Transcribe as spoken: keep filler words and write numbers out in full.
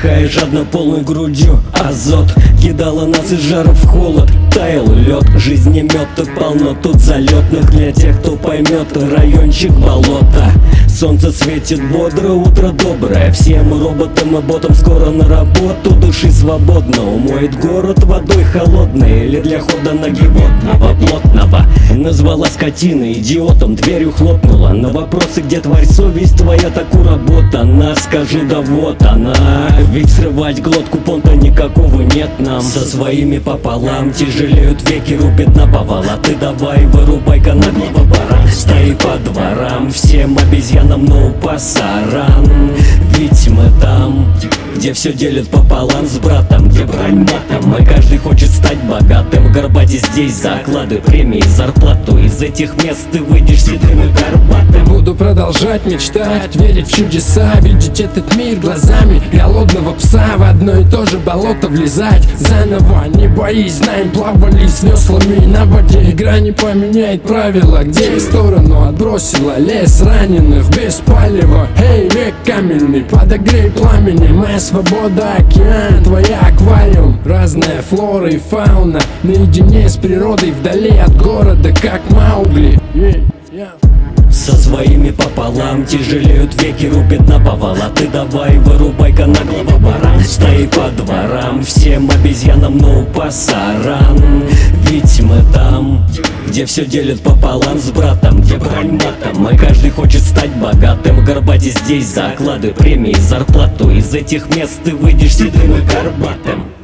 Вдыхая жадно полной грудью азот, кидала нас из жара в холод. Таял лед, жизни мед, полно тут залетных. Для тех, кто поймет, райончик болота. Солнце светит бодро, утро доброе. Всем роботам и ботам скоро на работу. Души свободно умоет город водой холодной. Или для хода ноги водного, плотного. Назвала скотиной, идиотом, дверью хлопнула. На вопросы, где тварь, совесть твоя так уработана. Скажи, да вот она. Ведь срывать глотку понта никакого нет нам. Со своими пополам тяжелеют веки, рубит на повал. А ты давай вырубай-ка наглого баран. Стои по дворам, всем обезьянам ну пасаран. Ведь мы там, где все делят пополам с братом, где брань матом, и каждый хочет стать богатым. Горбати здесь за оклады, премии, зарплату. Из этих мест ты выйдешь седым и горбатым. Буду продолжать мечтать, верить в чудеса, видеть этот мир глазами голодного пса. В одно и то же болото влезать заново, не боись, знаем, плавали с веслами на воде. Игра не поменяет правила, где в сторону отбросила лес раненых без палева. Эй, век каменный, подогрей пламени. Моя свобода, океан, твоя аквариум. Разная флора и фауна, наедине с природой, вдали от города, как Маугли. yeah, yeah. Со своими пополам тяжелеют веки, рубит на повал. А ты давай вырубай-ка наглого баран. Стои по дворам, всем обезьянам ну пасаран. Ведь мы там, где все делят пополам с братом, где брань матом, и каждый хочет стать богатым. Горбати здесь за оклады, премии, зарплату. Из этих мест ты выйдешь седым и горбатым.